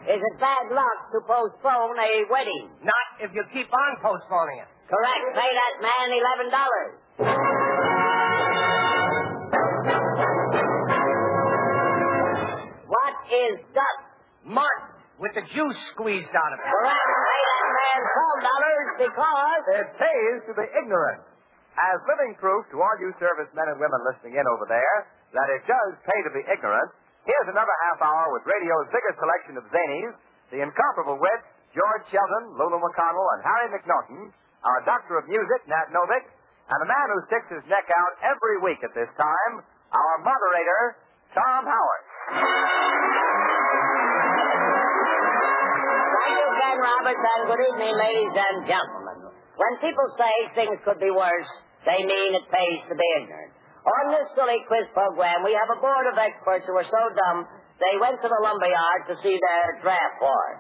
Is it bad luck to postpone a wedding? Not if you keep on postponing it. Correct. Pay that man $11. What is dust? Mud with the juice squeezed out of it. Correct. Pay that man $12 because... It pays to be ignorant. As living proof to all you servicemen and women listening in over there that it does pay to be ignorant, here's another half hour with radio's biggest selection of zanies, the incomparable wits, George Sheldon, Lulu McConnell, and Harry McNaughton, our doctor of music, Nat Novick, and the man who sticks his neck out every week at this time, our moderator, Tom Howard. Thank you, Ken Roberts, and good evening, ladies and gentlemen. When people say things could be worse, they mean it pays to be ignorant. On this silly quiz program, we have a board of experts who are so dumb, they went to the lumberyard to see their draft board.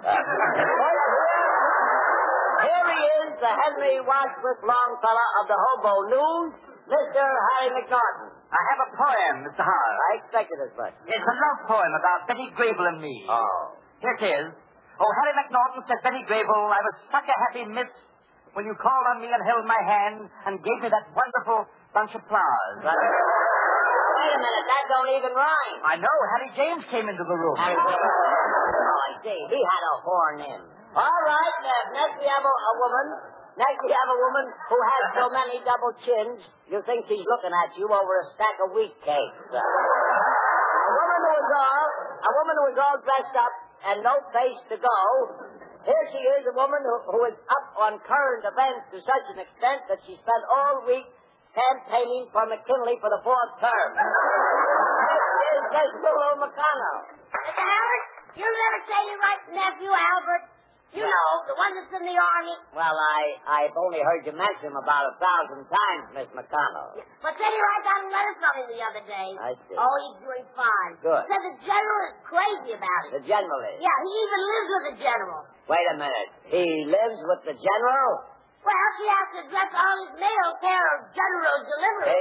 Here he is, the Henry Wadsworth Longfellow of the Hobo News, Mr. Harry McNaughton. I have a poem, Mr. Howard. I expected as much. It's a love poem about Betty Grable and me. Oh. Here it is. Oh, Harry McNaughton, said Betty Grable, I was such a happy miss when you called on me and held my hand and gave me that wonderful bunch of flowers. Wait a minute, that don't even rhyme. I know. Harry James came into the room. Oh, I see. He had a horn in. All right, next we have a woman. Next we have a woman who has so many double chins, you think she's looking at you over a stack of wheat cakes. A woman who is all dressed up and no place to go. Here she is, a woman who is up on current events to such an extent that she spent all week campaigning for McKinley for the fourth term. This is Lulu McConnell. Mr. Howard, you never say your right nephew, Albert. You know, the one that's in the Army. Well, I've only heard you mention him about 1,000 times, Miss McConnell. But then I got a letter from him the other day. I see. Oh, he's doing fine. Good. Said the general is crazy about it. The general is? Yeah, he even lives with the general. Wait a minute. He lives with the general? Well, she has to address all his mail care of general delivery.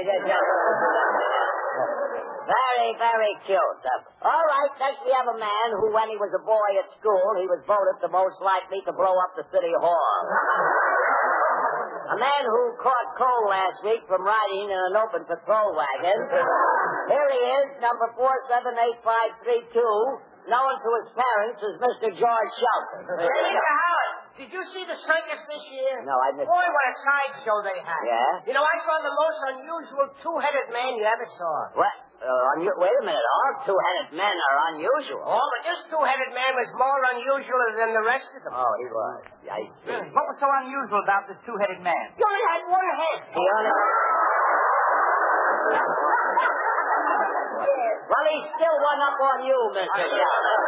Very, very cute. All right, next we have a man who, when he was a boy at school, he was voted the most likely to blow up the city hall. A man who caught cold last week from riding in an open patrol wagon. Here he is, number 478532, known to his parents as Mr. George Shelton. Hey, Mr. Howard, did you see the circus this year? No, I missed it. Boy, what a sideshow they had. Yeah? You know, I saw the most unusual two-headed man you ever saw. What? Wait a minute. All two-headed men are unusual. Oh, but this two-headed man was more unusual than the rest of them. Oh, he was. I see. What was so unusual about this two-headed man? He only had one head. He only... Well, he's still one up on you, Mr. Shelton.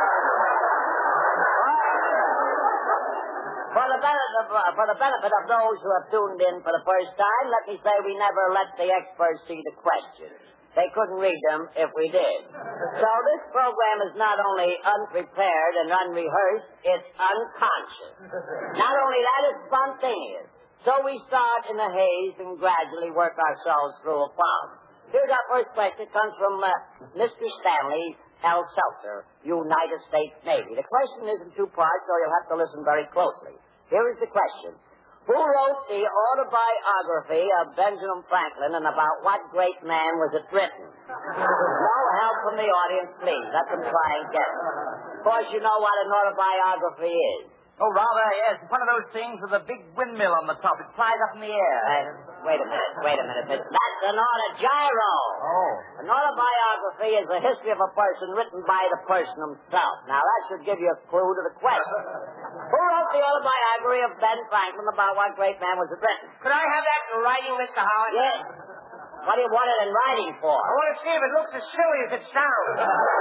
For the benefit of those who have tuned in for the first time, let me say we never let the experts see the questions. They couldn't read them if we did. So this program is not only unprepared and unrehearsed, it's unconscious. Not only that, it's spontaneous. So we start in a haze and gradually work ourselves through a problem. Here's our first question. It comes from Mr. Stanley L. Seltzer, United States Navy. The question is in two parts, so you'll have to listen very closely. Here is the question. Who wrote the autobiography of Benjamin Franklin, and about what great man was it written? No help from the audience, please. Let them try and guess. Of course, you know what an autobiography is. Oh, rather, yes. It's one of those things with a big windmill on the top. It flies up in the air. Wait a minute. That's an autogyro. Oh. An autobiography is the history of a person written by the person himself. Now, that should give you a clue to the question. Who wrote the autobiography of Ben Franklin, about what great man was it written? Could I have that in writing, Mr. Howard? Yes. What do you want it in writing for? I want to see if it looks as silly as it sounds.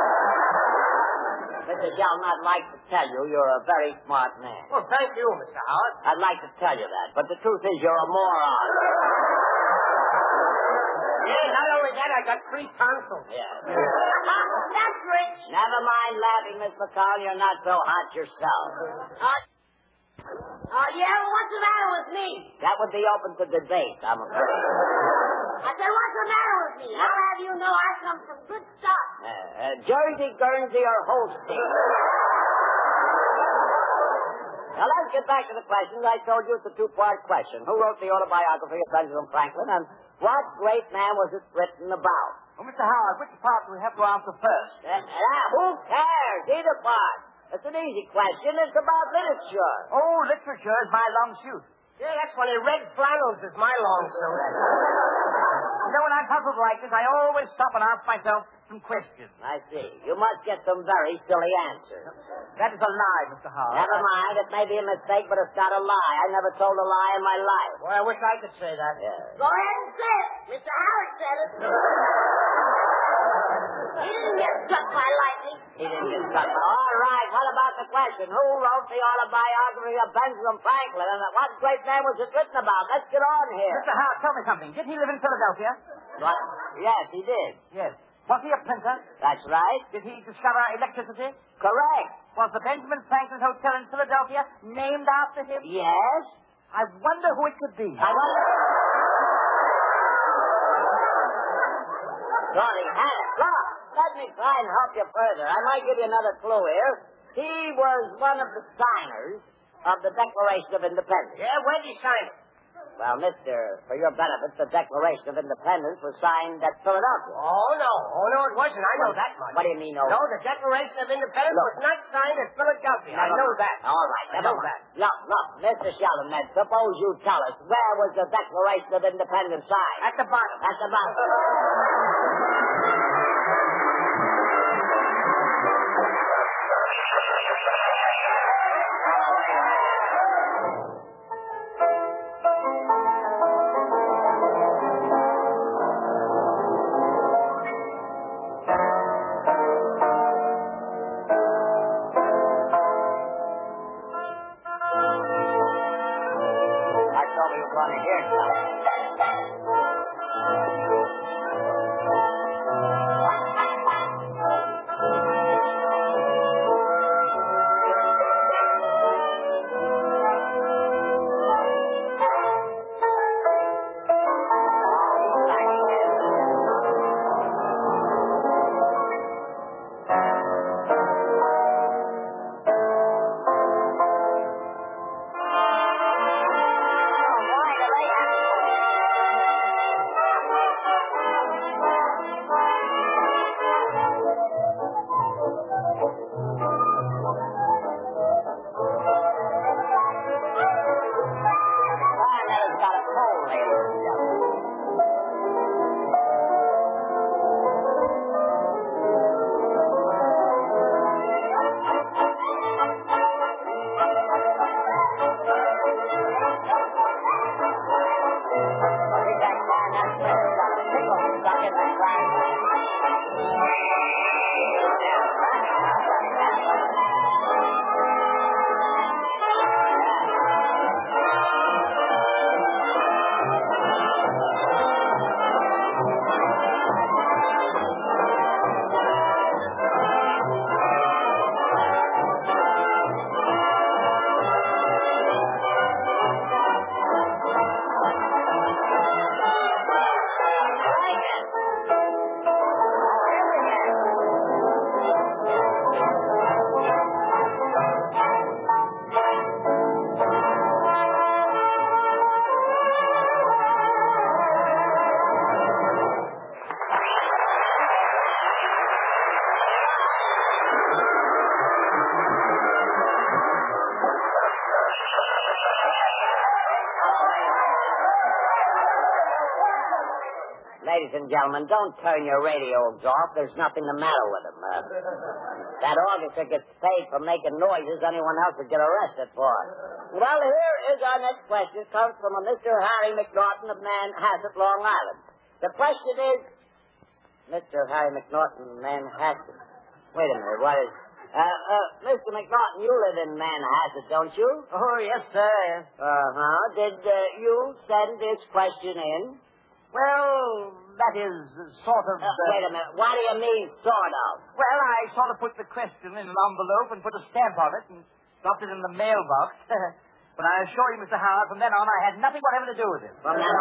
Mr. Shelton, I'd like to tell you you're a very smart man. Well, thank you, Mr. Howard. I'd like to tell you that, but the truth is you're a moron. Yeah, not only that, I got 3 tonsils. Yeah. That's rich. Never mind laughing, Miss McCall. You're not so hot yourself. Yeah, well, what's the matter with me? That would be open to debate, I'm afraid. I said, what's the matter with me? I'll have you know I come from good stuff. Jersey, Guernsey, or Holstein? Now, let's get back to the questions. I told you it's a two-part question. Who wrote the autobiography of Benjamin Franklin, and what great man was it written about? Well, Mr. Howard, which part do we have to answer first? Who cares? Either part. It's an easy question. It's about literature. Oh, literature is my long suit. Yeah, that's funny. Red flannels is my long suit. You know, when I'm puzzled like this, I always stop and ask myself some questions. I see. You must get some very silly answers. That is a lie, Mr. Howard. Never mind. It may be a mistake, but it's not a lie. I never told a lie in my life. Boy, I wish I could say that. Yeah. Go ahead and say it. Mr. Howard said it. He didn't get struck by lightning. He didn't get stuck. All right. What about the question? Who wrote the autobiography of Benjamin Franklin, and what great man was it written about? Let's get on here. Mr. Howard, tell me something. Did he live in Philadelphia? What? Yes, he did. Yes. Was he a printer? That's right. Did he discover electricity? Correct. Was the Benjamin Franklin Hotel in Philadelphia named after him? Yes. I wonder who it could be. I wonder. Thought he had it. Look, let me try and help you further. I might give you another clue here. He was one of the signers of the Declaration of Independence. Yeah, where'd he sign it? Well, mister, for your benefit, the Declaration of Independence was signed at Philadelphia. Oh, no, it wasn't. I know that much. What do you mean, no? No, the Declaration of Independence was not signed at Philadelphia. I know that. All right, never mind. Look, Mr. Sheldon, suppose you tell us, where was the Declaration of Independence signed? At the bottom. At the bottom. Ladies and gentlemen, don't turn your radios off. There's nothing the matter with them. That orchestra gets paid for making noises anyone else would get arrested for. Well, here is our next question. It comes from a Mr. Harry McNaughton of Manhasset, Long Island. The question is, Mr. Harry McNaughton, Manhasset. Wait a minute, what is... Mr. McNaughton, you live in Manhasset, don't you? Oh, yes, sir. Uh-huh. Did you send this question in? Well, that is sort of... Wait a minute. What do you mean, sort of? Well, I sort of put the question in an envelope and put a stamp on it and dropped it in the mailbox. But I assure you, Mr. Howard, from then on I had nothing whatever to do with it. From then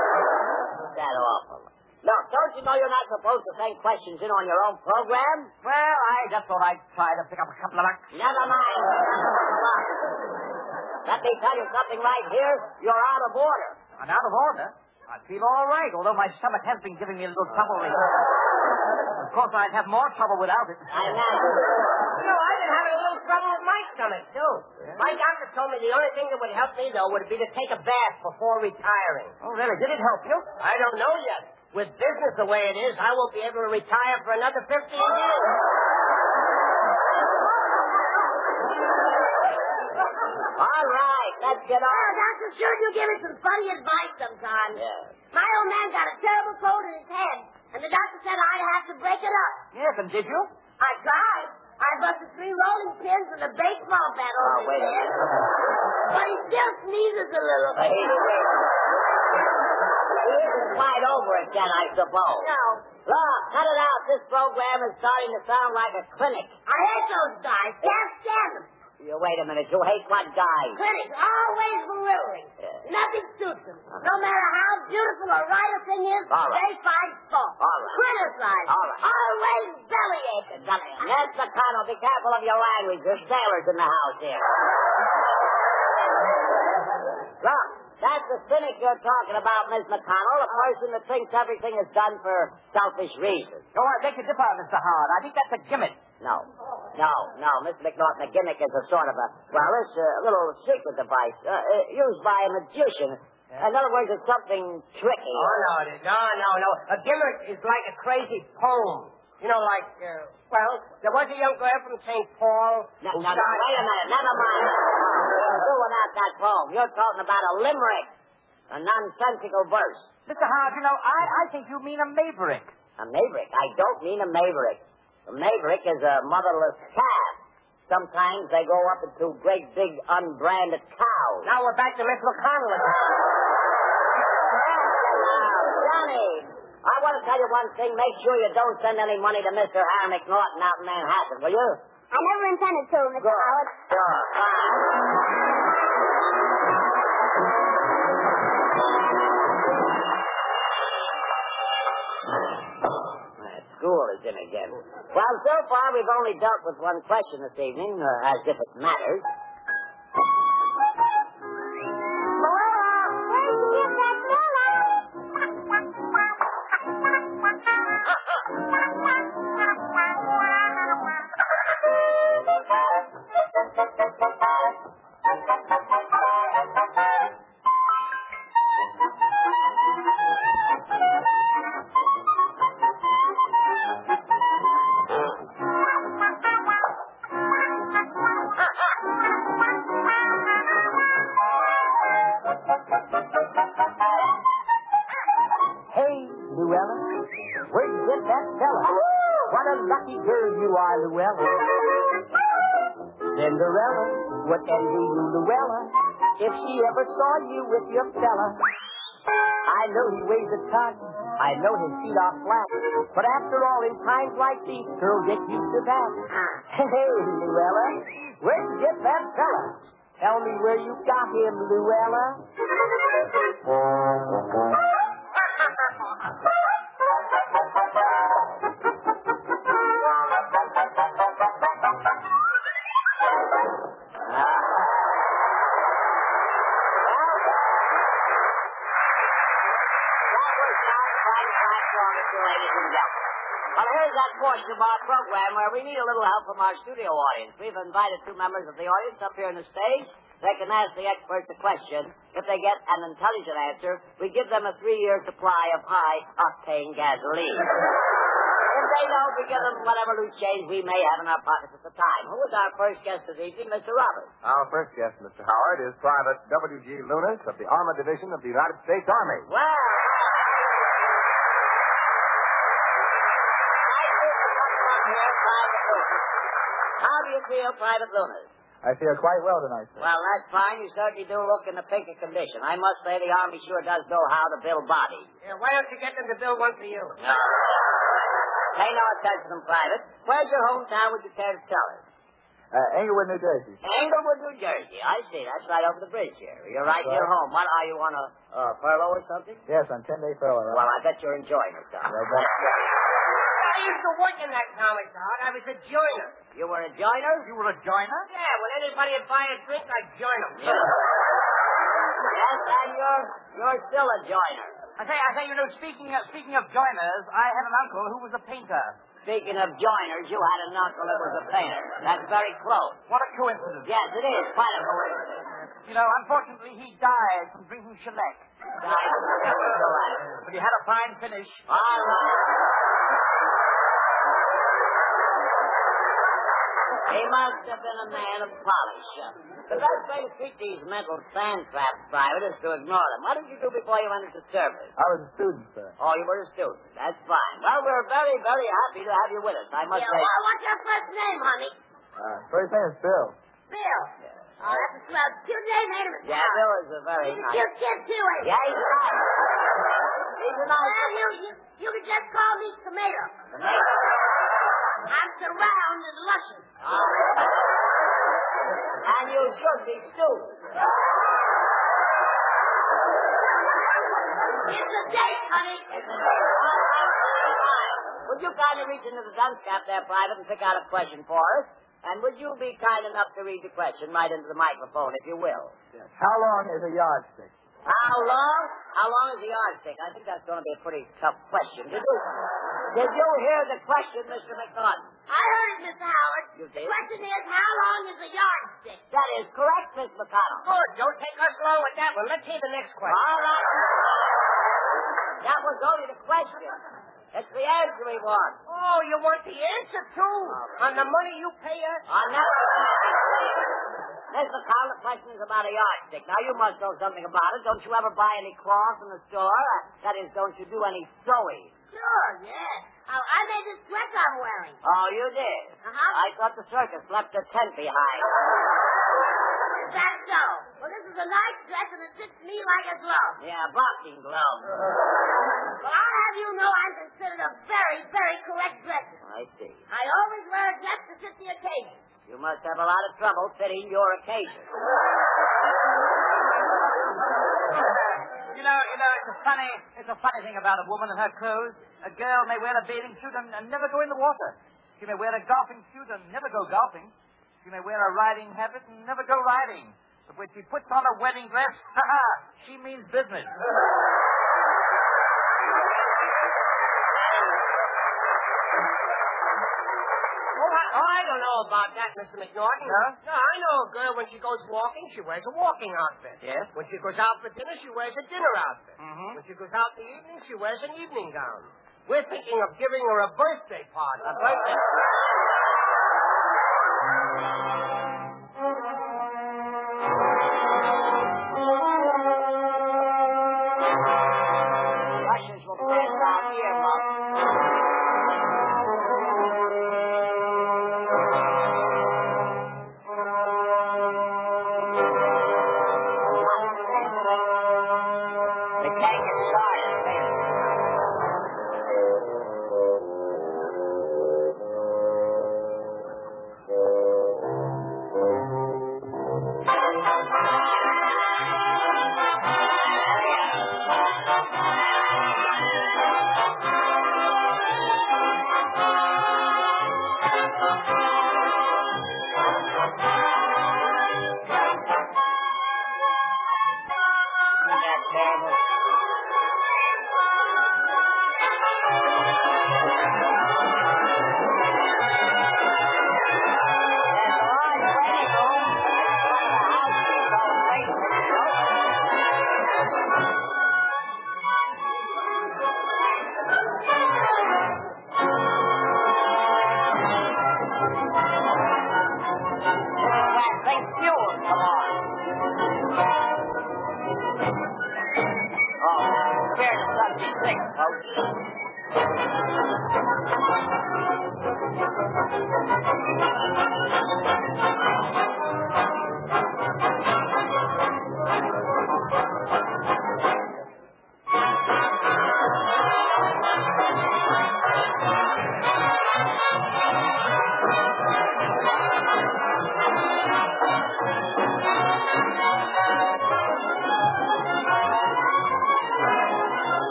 on? Is that awful? Look, don't you know you're not supposed to send questions in on your own program? Well, I just thought I'd try to pick up a couple of bucks. Never mind. Let me tell you something right here. You're out of order. I'm out of order. I feel all right, although my stomach has been giving me a little trouble recently. Of course, I'd have more trouble without it. I imagine. I've been having a little trouble with my stomach, too. Yeah. My doctor told me the only thing that would help me, though, would be to take a bath before retiring. Oh, really? Did it help you? I don't know yet. With business the way it is, I won't be able to retire for another 15 years. All right, let's get on. Oh, Doctor, sure you give me some funny advice sometimes. Yeah. My old man got a terrible cold in his head, and the doctor said I'd have to break it up. Yes, and did you? I tried. I busted 3 rolling pins and a baseball bat over his head. But he still sneezes a little. He isn't quite over it yet, I suppose. No. Look, cut it out. This program is starting to sound like a clinic. I hate those guys. Can't stand them. You wait a minute. You hate what guys? Clinics, always belittling. Nothing suits them. No matter how beautiful or right a thing is, All right. they find fault. All right. Criticize. All right. Always bellyaching. Miss McConnell, be careful of your language. There's sailors in the house here. Look, that's the cynic you're talking about, Miss McConnell, a person that thinks everything is done for selfish reasons. Oh, I beg your differ, Mr. Howard. I think that's a gimmick. No, Mr. McNaughton, a gimmick is a sort of it's a little secret device used by a magician. In other words, it's something tricky. Oh, no, it is. No. A gimmick is like a crazy poem. You know, like, there was a young girl from St. Paul. No, wait a minute. Never mind. You're doing out that poem. You're talking about a limerick, a nonsensical verse. Mr. Howard, I think you mean a maverick. A maverick? I don't mean a maverick. A maverick is a motherless calf. Sometimes they grow up into great big unbranded cows. Now we're back to Miss McConnell again. Johnny, I want to tell you one thing. Make sure you don't send any money to Mr. Harry McNaughton out in Manhattan, will you? I never intended to, Mr. Howard. Sure, fine. School is in again. Well, so far we've only dealt with one question this evening, as if it matters. Laura, where'd you get that Where'd you get that fella? What a lucky girl you are, Luella. Cinderella would envy you, Luella, if she ever saw you with your fella. I know he weighs a ton. I know his feet are flat. But after all, in times like these, girls get used to that. Hey, Luella, where'd you get that fella? Tell me where you got him, Luella. Well, here's that portion of our program where we need a little help from our studio audience. We've invited 2 members of the audience up here on the stage. They can ask the experts a question. If they get an intelligent answer, we give them a 3-year supply of high-octane gasoline. If they don't, we give them whatever loose change we may have in our pockets at the time. Who is our first guest this evening, Mr. Roberts? Our first guest, Mr. Howard, is Private W.G. Lunas of the Armored Division of the United States Army. Well... How do you feel, Private Lunas? I feel quite well tonight, sir. Well, that's fine. You certainly do look in the pink of condition. I must say the Army sure does know how to build bodies. Yeah, why don't you get them to build one for you? Pay no attention to them, Private. Where's your hometown? Would you care to tell us? Englewood, New Jersey. Englewood, New Jersey. I see. That's right over the bridge here. You're right near home. What, are you on a furlough or something? Yes, on 10-day furlough. Well, I bet you're enjoying yourself. Well, You used to work in that comic yard. I was a joiner. You were a joiner? You were a joiner? Yeah, when anybody would buy a drink, I'd join them. Yeah. Yes, and you're still a joiner. I say, you know, speaking of joiners, I had an uncle who was a painter. Speaking of joiners, you had an uncle that was a painter. That's very close. What a coincidence. Yes, it is. Quite a coincidence. You know, unfortunately, he died from drinking shellac. But he had a fine finish. All right. He must have been a man of polish. The best way to treat these mental sand traps, Private, is to ignore them. What did you do before you entered the service? I was a student, sir. Oh, you were a student. That's fine. Well, we're very, very happy to have you with us, I must say. Well, what's your first name, honey? First name is Bill. Bill. Oh, that's a swell. Cute name, ain't it? Yeah, Bill is a very He's a nice... cute kid, too, ain't he? Yeah, he's nice. He's a nice... Well, you can just call me Tomato. I'm so round and luscious. And you should be, too. It's a date, honey. Would you kindly reach into the gun strap there, Private, and pick out a question for us? And would you be kind enough to read the question right into the microphone, if you will? Yes. How long is a yardstick? How long? How long is the yardstick? I think that's going to be a pretty tough question. Did you hear the question, Mr. McNaughton? I heard it, Mr. Howard. You did? The question is, how long is a yardstick? That is correct, Miss McConnell. Good. Don't take us long with that one. Let's hear the next question. All right. That was only the question. It's the answer we want. Oh, you want the answer, too? On the money you pay us? On that. Miss McConnell, the question is about a yardstick. Now, you must know something about it. Don't you ever buy any cloth in the store? That is, don't you do any sewing? Sure, yes. Oh, I made this dress I'm wearing. Oh, you did? Uh-huh. I thought the circus left a tent behind. Is that so? Well, this is a nice dress, and it fits me like a glove. Yeah, boxing glove. Well, I'll have you know I'm considered a very, very correct dresser. I see. I always wear a dress to fit the occasion. You must have a lot of trouble fitting your occasion. You know, it's a funny thing about a woman and her clothes. A girl may wear a bathing suit and never go in the water. She may wear a golfing suit and never go golfing. She may wear a riding habit and never go riding. But when she puts on a wedding dress, she means business. I don't know about that, Mr. McNaughton. No? No, I know a girl, when she goes walking, she wears a walking outfit. Yes? When she goes out for dinner, she wears a dinner outfit. Mm-hmm. When she goes out in the evening, she wears an evening gown. We're thinking of giving her a birthday party. A birthday? Russians will pass out earmuffs. They can't get started, baby.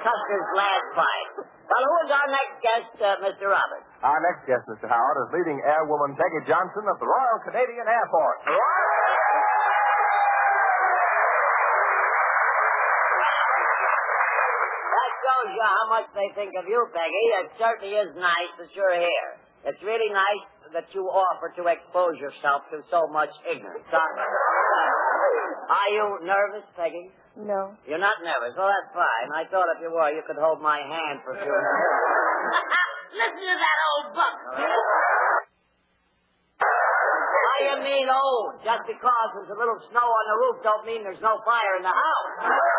Custer's last fight. Well, who is our next guest, Mr. Roberts? Our next guest, Mr. Howard, is leading airwoman Peggy Johnson of the Royal Canadian Air Force. That shows you how much they think of you, Peggy. It certainly is nice that you're here. It's really nice that you offer to expose yourself to so much ignorance. Are you nervous, Peggy? No. You're not nervous. Well, that's fine. I thought if you were, you could hold my hand for a few minutes. Listen to that old buck. What do you mean old? Just because there's a little snow on the roof don't mean there's no fire in the house.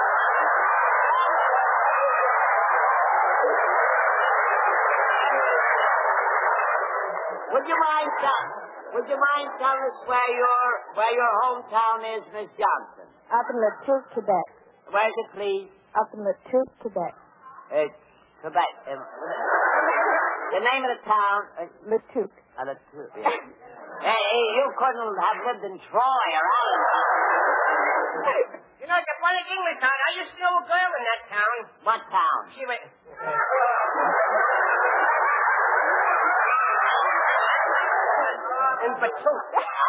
Would you mind telling us where your hometown is, Miss Johnson? Up in Latuke, Quebec. Where's it, please? Up in Latuke, Quebec. It's Quebec. The name of the town? Latuke. Latuke, yeah. Hey, you couldn't have lived in Troy or Allentown. You know, it's a funny thing, Miss Howard. I used to know a girl in that town. What town? She went... in Batoon.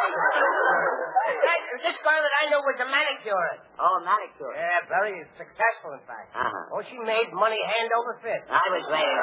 This girl that I knew was a manicurist. Oh, manicure. Yeah, very successful, in fact. Uh-huh. Oh, she made money hand over fist. I was waiting.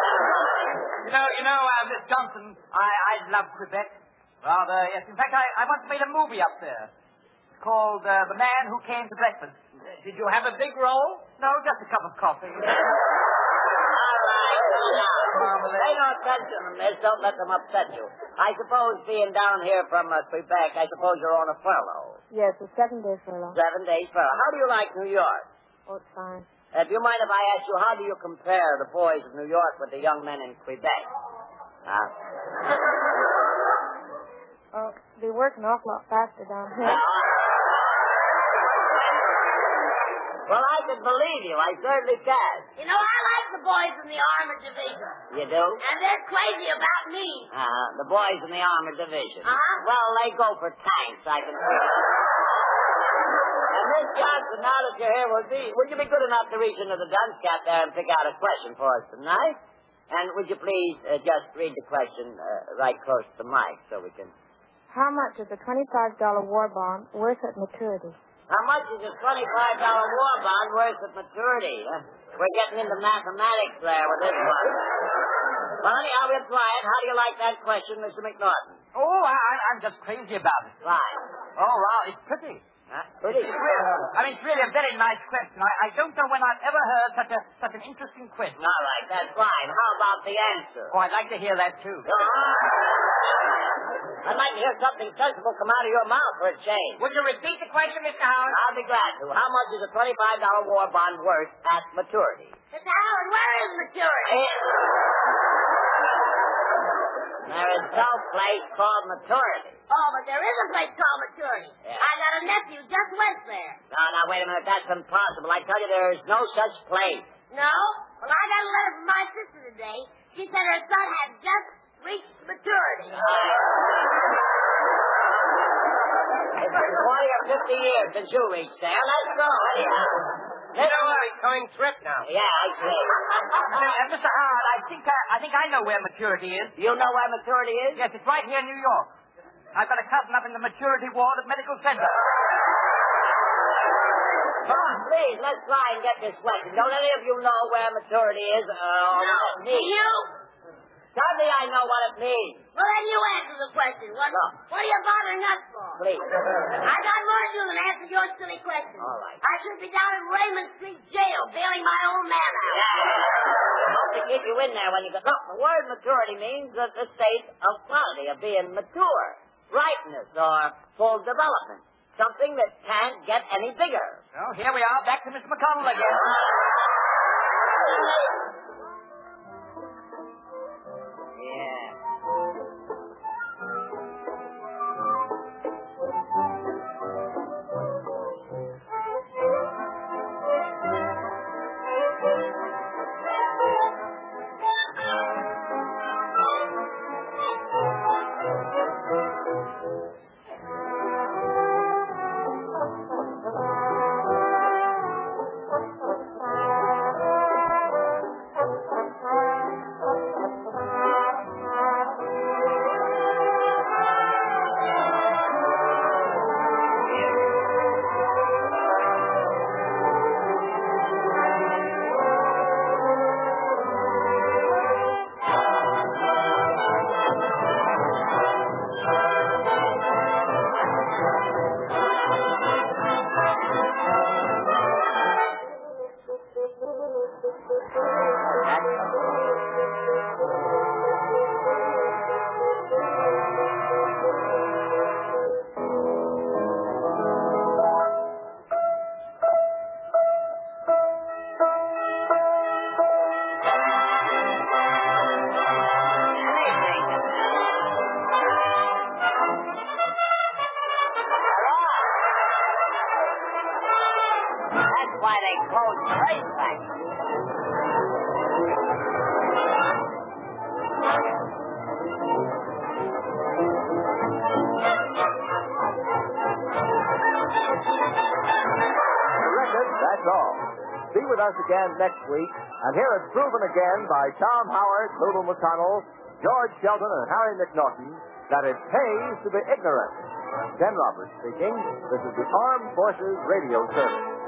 Miss Johnson, I love Quebec. Rather, yes. In fact, I once made a movie up there. It's called The Man Who Came to Breakfast. Did you have a big role? No, just a cup of coffee. All right, pay no attention to this. Don't let them upset you. I suppose being down here from Quebec, I suppose you're on a furlough. Yes, a 7-day furlough. 7 days furlough. How do you like New York? Oh, it's fine. Do you mind if I ask you, how do you compare the boys of New York with the young men in Quebec? Oh, they work an awful lot faster down here. Well, I can believe you. I certainly can. You know, I like the boys in the Armored Division. You do? And they're crazy about me. The boys in the Armored Division. Uh-huh. Well, they go for tanks, I can tell you. And Miss Johnson, now that you're here, would you be good enough to reach into the dunce cap there and pick out a question for us tonight? And would you please just read the question right close to the mic so we can... How much is a $25 war bond worth at maturity? How much is a $25 war bond worth at maturity? We're getting into mathematics there with this one. Well, anyhow, we'll try it. How do you like that question, Mr. McNaughton? Oh, I'm just crazy about it. Fine. Oh, wow, it's pretty. Pretty. It's really a very nice question. I don't know when I've ever heard such an interesting question. All right, that's fine. How about the answer? Oh, I'd like to hear that, too. I'd like to hear something sensible come out of your mouth for a change. Would you repeat the question, Mr. Howard? I'll be glad to. How much is a $25 war bond worth at maturity? Mr. Howard, where is maturity? There is no place called maturity. Oh, but there is a place called maturity. Yeah. I got a nephew just went there. No, wait a minute. That's impossible. I tell you, there is no such place. No? Well, I got a letter from my sister today. She said her son had just reached maturity. It's been 20 or 50 years since you reached there. Let's go. Anyhow. You know a recurring trip now. Yeah, I see. Mr. Howard, I think I know where maturity is. You know where maturity is? Yes, it's right here in New York. I've got a cousin up in the maturity ward at Medical Center. Come on, please, let's try and get this question. Don't any of you know where maturity is or what it means? You? Certainly I know what it means. Well, then you answer the question. What are you bothering us for? Please. I got more to do than answer your silly question. All right. I should be down in Raymond Street Jail bailing my own man out. Hope to keep you in there when you go. Look, the word maturity means the state of quality, of being mature, ripeness, or full development. Something that can't get any bigger. Well, here we are, back to Miss McConnell again. why they closed the racetrack. That's all. Be with us again next week, and hear it proven again by Tom Howard, Lulu McConnell, George Shelton, and Harry McNaughton that it pays to be ignorant. Ken Roberts speaking. This is the Armed Forces Radio Service.